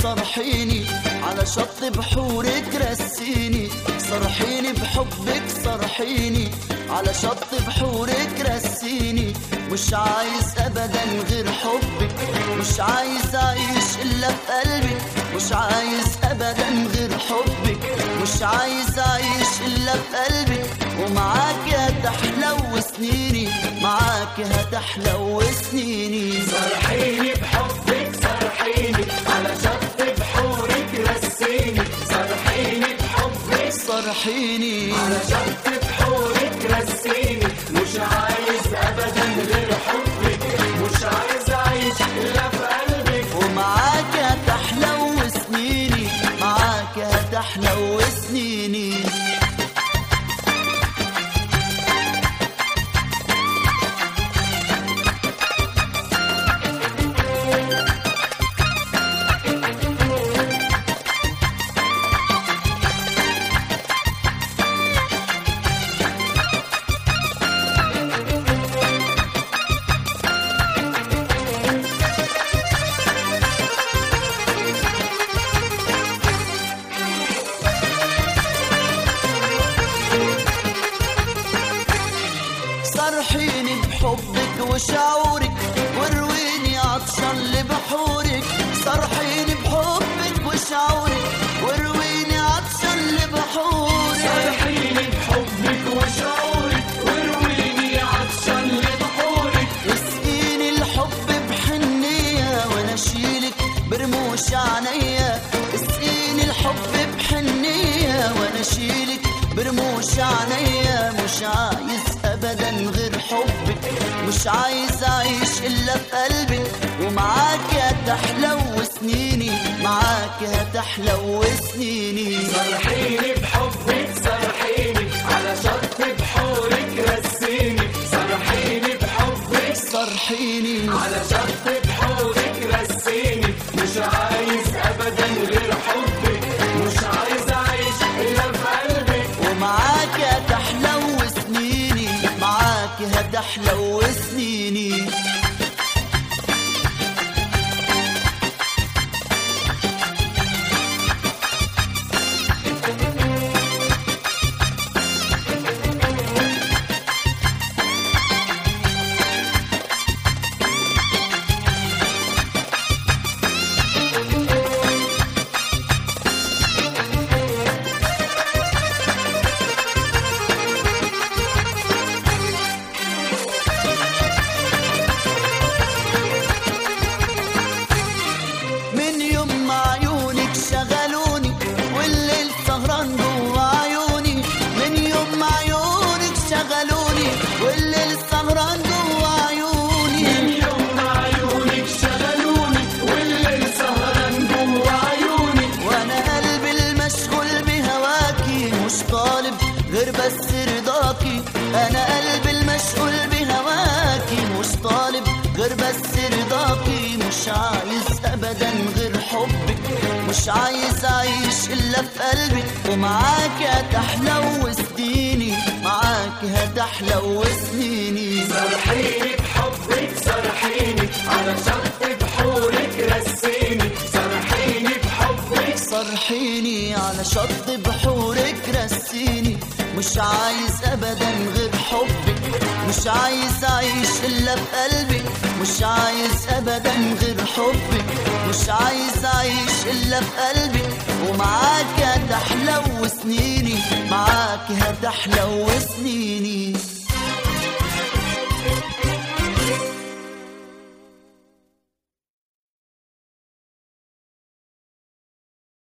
صرحيني على شط بحورك رسيني، صرحيني بحبك صرحيني على شط بحورك رسيني. مش عايز ابدا غير حبك، مش عايز اعيش الا في قلبك، مش عايز ابدا غير حبك، مش عايز اعيش الا في قلبك. ومعاك هتحلو سنيني، معاك هتحلو سنيني. صرحيني بحبك صرحيني على شط بحورك رسيني، صرحيني بحبك صرحيني على شط بحورك رسيني. مش عايز ابدا غير حبك، مش عايز اعيش الا في قلبك. ومعاك هتحلو سنيني، معاك هتحلو سنيني. صرحيني بحبك وشعورك ورويني عطشان لبحورك، صرحيني بحبك وشعورك ورويني عطشان لبحورك. صرحيني بحبك وشعورك ورويني عطشان لبحورك. اسقيني الحب بحنية وانا اشيلك برموش عينيا، اسقيني الحب بحنية وانا اشيلك برموش عينيا. مش عايز ابدا غير حبك، مش عايز اعيش الا في قلبك. ومعاك هتحلو سنيني، معاك هتحلو سنيني. صرحيني بحبك صرحيني على شط بحورك رسيني، صرحيني بحبك صرحيني على شط بحورك رسيني. مش عايز ابدا غير حبك، مش عايز اعيش الا في قلبك. ومعاك هتحلو سنيني، معاك هتحلو سنيني. من يوم ما عيونك شغلوني والليل سهران جوا عيوني، من يوم ما عيونك شغلوني والليل سهران جوا عيوني. من يوم ما عيونك شغلوني والليل سهران جوا عيوني. وانا قلبي المشغول بهواكي مش طالب غير بس رضاكي، انا قلبي المشغول بهواكي مش طالب غير بس رضاكي. مش عايز ابدا غير حبك، مش عايز اعيش الا في قلبك. ومعاك هتحلو سنيني، معاك هتحلو سنيني. صرحيني بحبك صرحيني على شط بحورك رسيني، صرحيني بحبك صرحيني على شط بحورك رسيني. مش عايز ابدا غير حبك، مش عايز اعيش الا في قلبك، مش عايز ابدا غير حبك، مش عايز اعيش الا في قلبك. ومعاك هتحلو سنيني، معاك هتحلو سنيني.